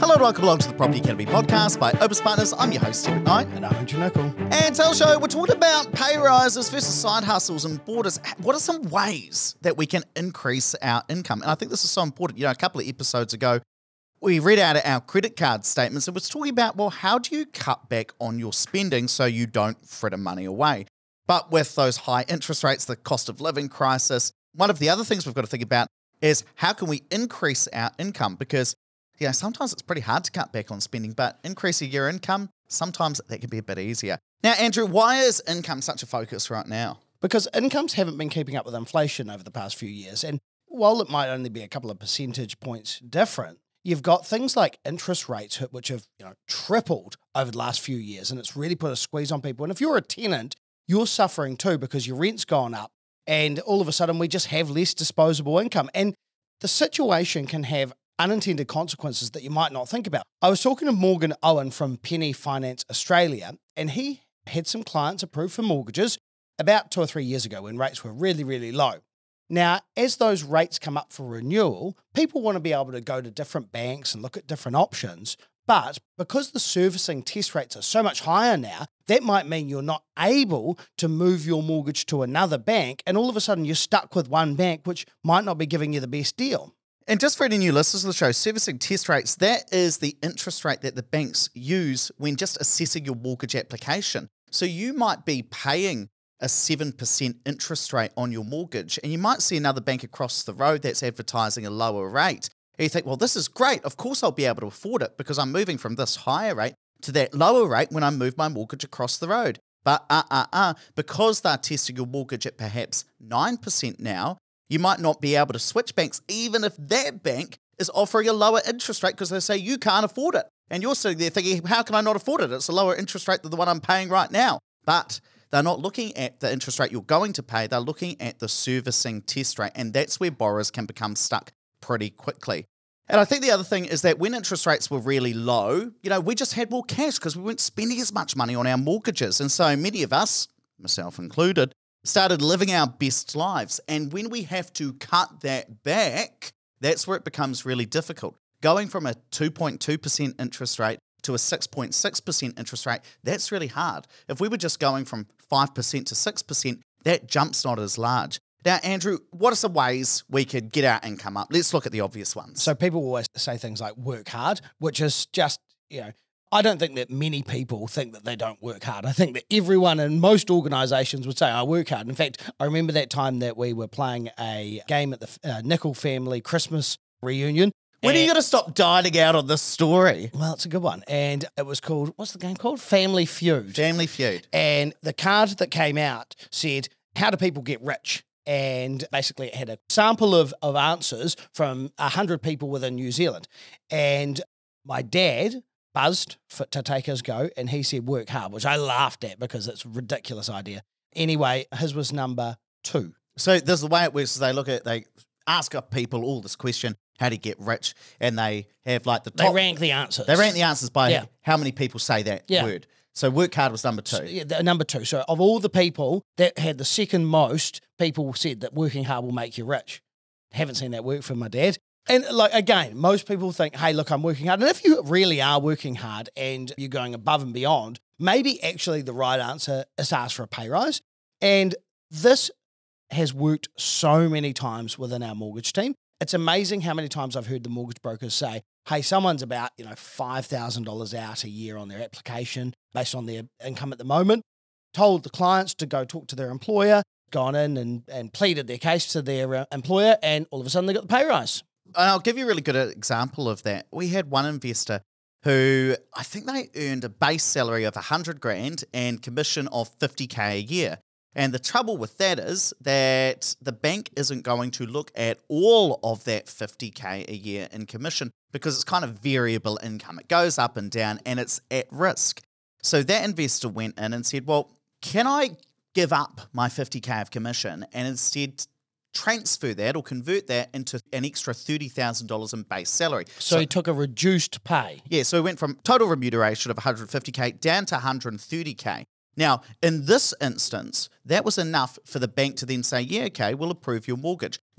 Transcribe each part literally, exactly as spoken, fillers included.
Hello and welcome along to the Property Academy podcast by Opus Partners. I'm your host, Stephen Knight. And I'm Andrew Nicol. And today's show, we're talking about pay rises versus side hustles and borders. What are some ways that we can increase our income? And I think this is so important. You know, a couple of episodes ago, we read out our credit card statements and was talking about, well, how do you cut back on your spending so you don't fritter money away? But with those high interest rates, the cost of living crisis, one of the other things we've got to think about is how can we increase our income? Because, you know, sometimes it's pretty hard to cut back on spending, but increasing your income, sometimes that can be a bit easier. Now, Andrew, why is income such a focus right now? Because incomes haven't been keeping up with inflation over the past few years. And while it might only be a couple of percentage points different, you've got things like interest rates, which have you know tripled over the last few years. And it's really put a squeeze on people. And if you're a tenant, you're suffering too because your rent's gone up. And all of a sudden, we just have less disposable income. And the situation can have unintended consequences that you might not think about. I was talking to Morgan Owen from Penny Finance Australia, and he had some clients approved for mortgages about two or three years ago when rates were really, really low. Now, as those rates come up for renewal, people want to be able to go to different banks and look at different options. But because the servicing test rates are so much higher now, that might mean you're not able to move your mortgage to another bank, and all of a sudden you're stuck with one bank, which might not be giving you the best deal. And just for any new listeners of the show, servicing test rates, that is the interest rate that the banks use when just assessing your mortgage application. So you might be paying a seven percent interest rate on your mortgage, and you might see another bank across the road that's advertising a lower rate. And you think, well, this is great. Of course I'll be able to afford it because I'm moving from this higher rate to that lower rate when I move my mortgage across the road. But uh, uh, uh, because they're testing your mortgage at perhaps nine percent now, you might not be able to switch banks even if that bank is offering a lower interest rate because they say you can't afford it. And you're sitting there thinking, how can I not afford it? It's a lower interest rate than the one I'm paying right now. But they're not looking at the interest rate you're going to pay. They're looking at the servicing test rate. And that's where borrowers can become stuck pretty quickly. And I think the other thing is that when interest rates were really low, you know, we just had more cash because we weren't spending as much money on our mortgages. And so many of us, myself included, started living our best lives. And when we have to cut that back, that's where it becomes really difficult. Going from a two point two percent interest rate to a six point six percent interest rate, that's really hard. If we were just going from five percent to six percent, that jump's not as large. Now, Andrew, what are some ways we could get our income up? Let's look at the obvious ones. So people always say things like work hard, which is just, you know, I don't think that many people think that they don't work hard. I think that everyone in most organisations would say, I work hard. In fact, I remember that time that we were playing a game at the uh, Nicol family Christmas reunion. When are you going to stop dining out on this story? Well, it's a good one. And it was called, what's the game called? Family Feud. Family Feud. And the card that came out said, how do people get rich? And basically it had a sample of, of answers from one hundred people within New Zealand. And my dad buzzed for, to take his go, and he said work hard, which I laughed at because it's a ridiculous idea. Anyway, his was number two. So this is the way it works. Is they look at, they ask up people all this question, how to get rich, and they have like the top. They rank the answers. They rank the answers by yeah. how many people say that yeah. word. So work hard was number two. So, yeah, the, number two. So of all the people that had the second most, people said that working hard will make you rich. Haven't seen that work for my dad. And like again, most people think, hey, look, I'm working hard. And if you really are working hard and you're going above and beyond, maybe actually the right answer is to ask for a pay rise. And this has worked so many times within our mortgage team. It's amazing how many times I've heard the mortgage brokers say, hey, someone's about, you know, five thousand dollars out a year on their application based on their income at the moment, told the clients to go talk to their employer, gone in and, and pleaded their case to their uh, employer, and all of a sudden they got the pay rise. I'll give you a really good example of that. We had one investor who I think they earned a base salary of one hundred grand and commission of fifty K a year. And the trouble with that is that the bank isn't going to look at all of that fifty K a year in commission because it's kind of variable income. It goes up and down and it's at risk. So that investor went in and said, well, can I give up my fifty K of commission and instead transfer that or convert that into an extra thirty thousand dollars in base salary? So, so he took a reduced pay. Yeah, so he went from total remuneration of one hundred fifty K down to one hundred thirty K. Now, in this instance, that was enough for the bank to then say, yeah, okay, we'll approve your mortgage. Now,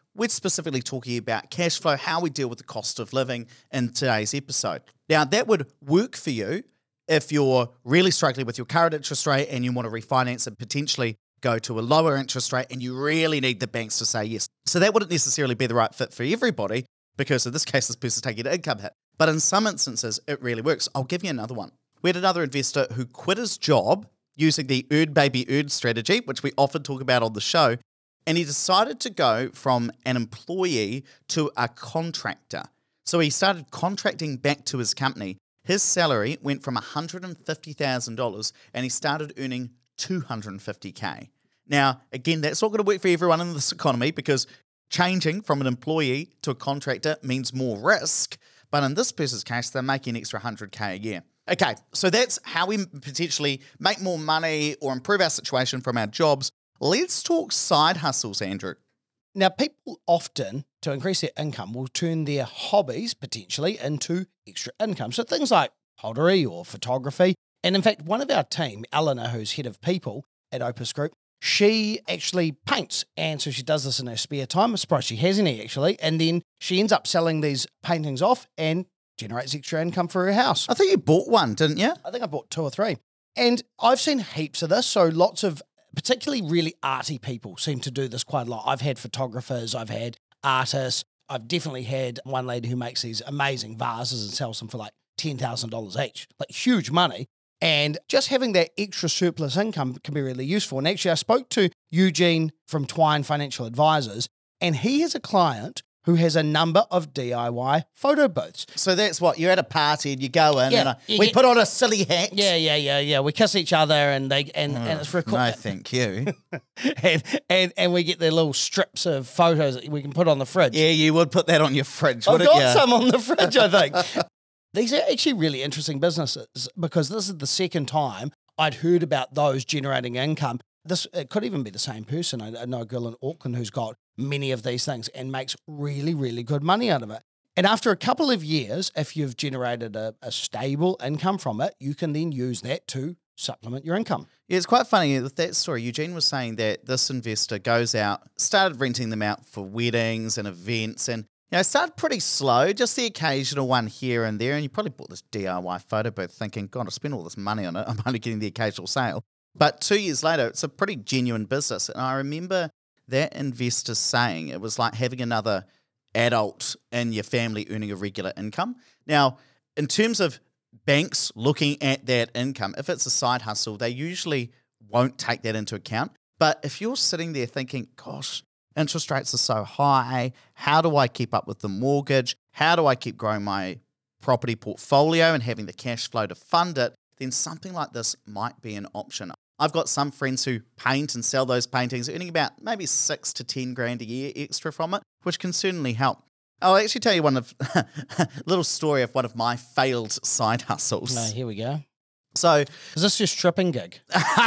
we're specifically talking about cash flow, how we deal with the cost of living in today's episode. Now, that would work for you if you're really struggling with your current interest rate and you want to refinance and potentially go to a lower interest rate and you really need the banks to say yes. So that wouldn't necessarily be the right fit for everybody because in this case, this person's taking an income hit. But in some instances, it really works. I'll give you another one. We had another investor who quit his job using the earn baby earn strategy, which we often talk about on the show, and he decided to go from an employee to a contractor. So he started contracting back to his company. His salary went from one hundred fifty thousand dollars and he started earning two hundred fifty thousand dollars. Now, again, that's not going to work for everyone in this economy because changing from an employee to a contractor means more risk. But in this person's case, they're making an extra one hundred thousand dollars a year. Okay, so that's how we potentially make more money or improve our situation from our jobs. Let's talk side hustles, Andrew. Now, people often, to increase their income, will turn their hobbies potentially into extra income. So things like pottery or photography. And in fact, one of our team, Eleanor, who's head of people at Opus Group, she actually paints. And so she does this in her spare time. I'm surprised she has any, actually. And then she ends up selling these paintings off and generates extra income for her house. I think you bought one, didn't you? I think I bought two or three. And I've seen heaps of this. So lots of particularly really arty people seem to do this quite a lot. I've had photographers, I've had artists. I've definitely had one lady who makes these amazing vases and sells them for like ten thousand dollars each, like huge money. And just having that extra surplus income can be really useful. And actually, I spoke to Eugene from Twine Financial Advisors, and he has a client who has a number of D I Y photo booths. So that's what, you're at a party and you go in Yeah, and uh, you we get- put on a silly hat. Yeah, yeah, yeah, yeah. We kiss each other, and they and, and it's No, recorded. thank you. and, and and we get their little strips of photos that we can put on the fridge. Yeah, you would put that on your fridge, I've wouldn't got you? some on the fridge, I think. These are actually really interesting businesses because this is the second time I'd heard about those generating income. This it could even be the same person. I I know a girl in Auckland who's got many of these things and makes really, really good money out of it. And after a couple of years, if you've generated a, a stable income from it, you can then use that to supplement your income. Yeah, it's quite funny with that story. Eugene was saying that this investor goes out, started renting them out for weddings and events, and you know, started pretty slow, just the occasional one here and there. And you probably bought this D I Y photo booth thinking, God, I spent all this money on it. I'm only getting the occasional sale. But two years later, it's a pretty genuine business. And I remember that investor saying it was like having another adult in your family earning a regular income. Now, in terms of banks looking at that income, if it's a side hustle, they usually won't take that into account. But if you're sitting there thinking, gosh, interest rates are so high, how do I keep up with the mortgage? How do I keep growing my property portfolio and having the cash flow to fund it? Then something like this might be an option. I've got some friends who paint and sell those paintings, earning about maybe six to ten grand a year extra from it, which can certainly help. I'll actually tell you one of a little story of one of my failed side hustles. No, here we go. So Is this your stripping gig?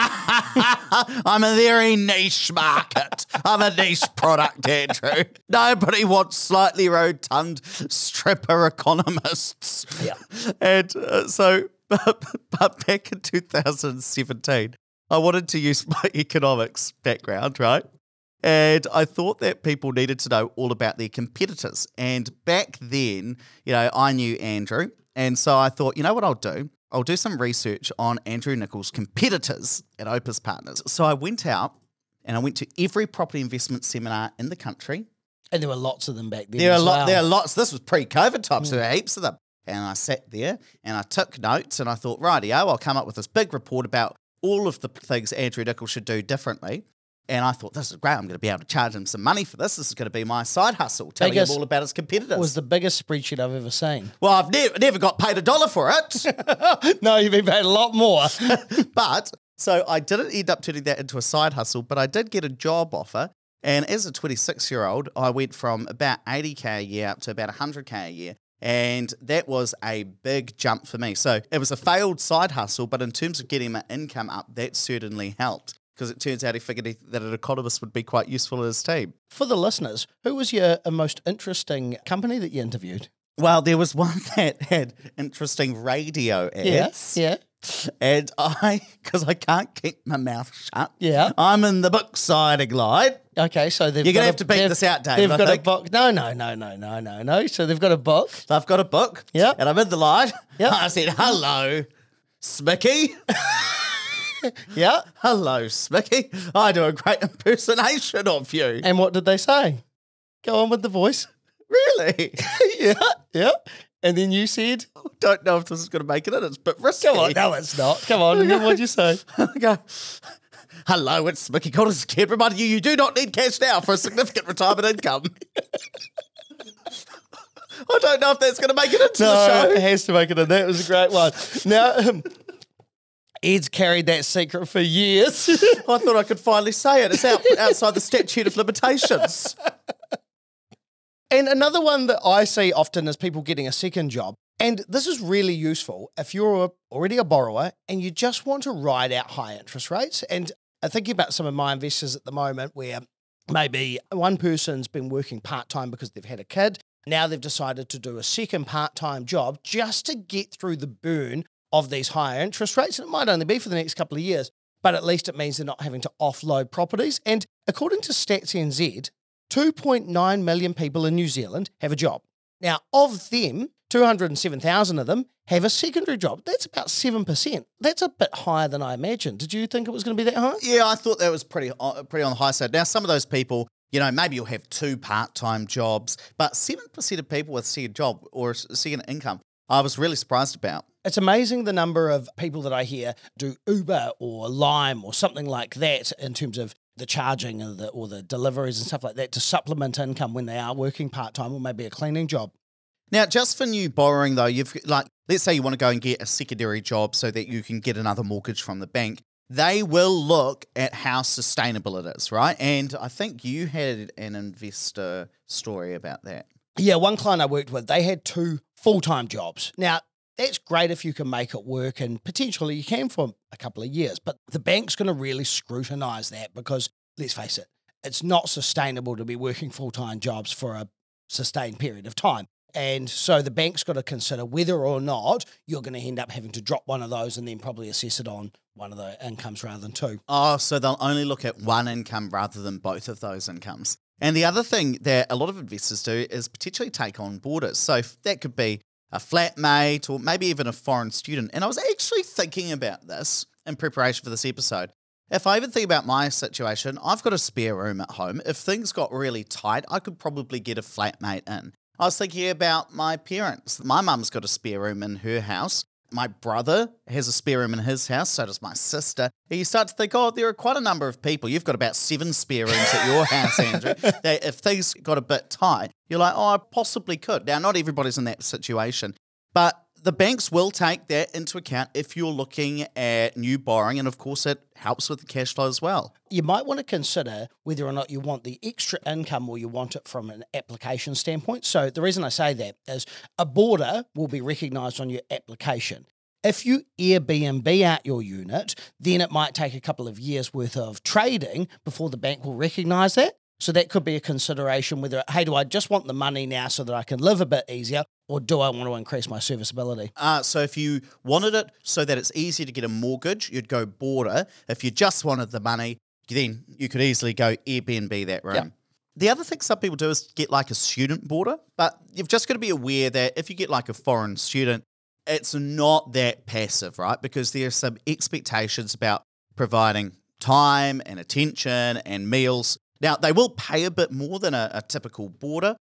I'm a very niche market. I'm a niche product, Andrew. Nobody wants slightly rotund stripper economists. Yeah. And uh, so, but, but back in two thousand seventeen, I wanted to use my economics background, right? And I thought that people needed to know all about their competitors. And back then, you know, I knew Andrew. And so I thought, you know what I'll do? I'll do some research on Andrew Nickolls' competitors at Opus Partners. So I went out and I went to every property investment seminar in the country. And there were lots of them back then. There are, as lot, well. there are lots. This was pre-COVID times, so there were heaps of them. And I sat there and I took notes and I thought, rightio, I'll come up with this big report about all of the things Andrew Nickolls should do differently. And I thought, this is great. I'm going to be able to charge him some money for this. This is going to be my side hustle, telling Biggest- him all about his competitors. was the biggest spreadsheet I've ever seen. well, I've never, never got paid a dollar for it. No, you've been paid a lot more. But, so I didn't end up turning that into a side hustle, but I did get a job offer. And as a twenty-six-year-old, I went from about eighty K a year up to about one hundred K a year. And that was a big jump for me. So it was a failed side hustle, but in terms of getting my income up, that certainly helped. Because it turns out he figured he, that an economist would be quite useful in his team. For the listeners, who was your uh, most interesting company that you interviewed? Well, there was one that had interesting radio ads. Yeah. And I, because I can't keep my mouth shut, Yeah. I'm in the book signing line. Okay, so they've You're got going to a- have to beat they've- this out, Dave. They've I got think. a book. No, no, no, no, no, no, no. So they've got a book. So I've got a book. Yep. And I'm in the line. Yep. I said, hello, Smicky. Yeah. Hello, Smicky. I do a great impersonation of you. And what did they say? Go on with the voice. Really? Yeah, yeah. And then you said, Don't know if this is going to make it in. It's a bit risky. come on. No, it's not. Come on. And then what'd you say? I go, hello, it's Smicky Cotters Kid, reminding you you do not need cash now for a significant retirement income. I don't know if that's going to make it into the No, it show. has to make it in. That was a great one. Now, um, Ed's carried that secret for years. I thought I could finally say it. It's out, outside the statute of limitations. And another one that I see often is people getting a second job. And this is really useful if you're already a borrower and you just want to ride out high interest rates. And I'm thinking about some of my investors at the moment where maybe one person's been working part-time because they've had a kid. Now they've decided to do a second part-time job just to get through the burn of these higher interest rates. And it might only be for the next couple of years, but at least it means they're not having to offload properties. And according to Stats N Z, two point nine million people in New Zealand have a job. Now, of them, two hundred seven thousand of them have a secondary job. That's about seven percent. That's a bit higher than I imagined. Did you think it was going to be that high? Yeah, I thought that was pretty uh, pretty on the high side. Now, some of those people, you know, maybe you'll have two part-time jobs, but seven percent of people with a second job or a second income, I was really surprised about. It's amazing the number of people that I hear do Uber or Lime or something like that in terms of the charging or the, or the deliveries and stuff like that to supplement income when they are working part-time or maybe a cleaning job. Now, just for new borrowing, though, you've like, let's say you want to go and get a secondary job so that you can get another mortgage from the bank. They will look at how sustainable it is, right? And I think you had an investor story about that. Yeah, one client I worked with, they had two full-time jobs. Now, that's great if you can make it work and potentially you can for a couple of years, but the bank's going to really scrutinise that because, let's face it, it's not sustainable to be working full-time jobs for a sustained period of time. And so the bank's got to consider whether or not you're going to end up having to drop one of those and then probably assess it on one of the incomes rather than two. Oh, so they'll only look at one income rather than both of those incomes. And the other thing that a lot of investors do is potentially take on boarders. So that could be a flatmate or maybe even a foreign student. And I was actually thinking about this in preparation for this episode. If I even think about my situation, I've got a spare room at home. If things got really tight, I could probably get a flatmate in. I was thinking about my parents. My mum's got a spare room in her house. My brother has a spare room in his house, so does my sister. And you start to think, oh, there are quite a number of people. You've got about seven spare rooms at your house, Andrew. That if things got a bit tight, you're like, oh, I possibly could. Now, not everybody's in that situation, but the banks will take that into account if you're looking at new borrowing, and of course it helps with the cash flow as well. You might want to consider whether or not you want the extra income or you want it from an application standpoint. So the reason I say that is a boarder will be recognised on your application. If you Airbnb out your unit, then it might take a couple of years worth of trading before the bank will recognise that. So that could be a consideration whether, hey, do I just want the money now so that I can live a bit easier, or do I want to increase my serviceability? Uh, so if you wanted it so that it's easier to get a mortgage, you'd go boarder. If you just wanted the money, then you could easily go Airbnb that room. Yep. The other thing some people do is get like a student boarder, but you've just got to be aware that if you get like a foreign student, it's not that passive, right? Because there are some expectations about providing time and attention and meals. Now, they will pay a bit more than a, a typical boarder,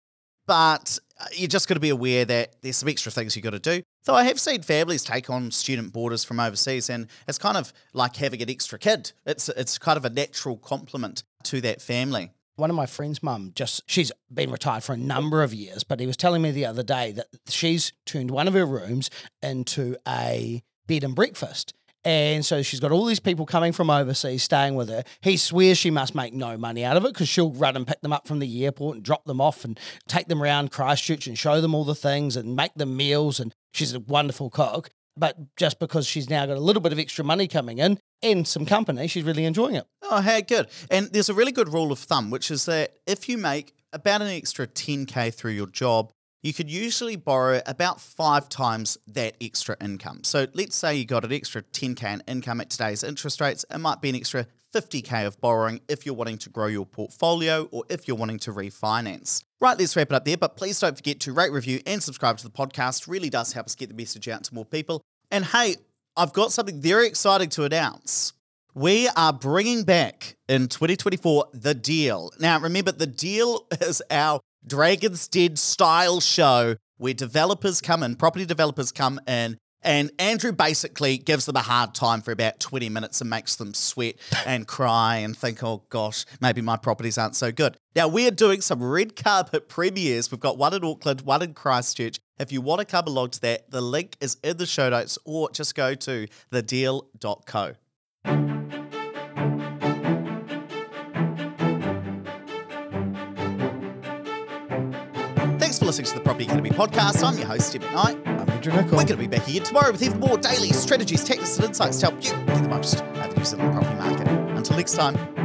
but you just got to be aware that there's some extra things you got to do. Though I have seen families take on student boarders from overseas, and it's kind of like having an extra kid. It's it's kind of a natural complement to that family. One of my friend's mum, just she's been retired for a number of years, but he was telling me the other day that she's turned one of her rooms into a bed and breakfast. And so she's got all these people coming from overseas staying with her. He swears she must make no money out of it because she'll run and pick them up from the airport and drop them off and take them around Christchurch and show them all the things and make them meals. And she's a wonderful cook. But just because she's now got a little bit of extra money coming in and some company, she's really enjoying it. Oh, hey, good. And there's a really good rule of thumb, which is that if you make about an extra ten K through your job, you could usually borrow about five times that extra income. So let's say you got an extra ten K in income at today's interest rates. It might be an extra fifty K of borrowing if you're wanting to grow your portfolio or if you're wanting to refinance. Right, let's wrap it up there, but please don't forget to rate, review, and subscribe to the podcast. Really does help us get the message out to more people. And hey, I've got something very exciting to announce. We are bringing back in twenty twenty-four The Deal. Now, remember, The Deal is our Dragon's Den style show where developers come in, property developers come in, and Andrew basically gives them a hard time for about twenty minutes and makes them sweat and cry and think, oh gosh, maybe my properties aren't so good. Now, we're doing some red carpet premieres. We've got one in Auckland, one in Christchurch. If you want to come along to that, the link is in the show notes, or just go to the deal dot co. Thanks for listening to the Property Academy podcast. I'm your host, Steve McKnight. I'm Andrew Nicol. We're going to be back again tomorrow with even more daily strategies, tactics, and insights to help you get the most out of the New Zealand property market. Until next time.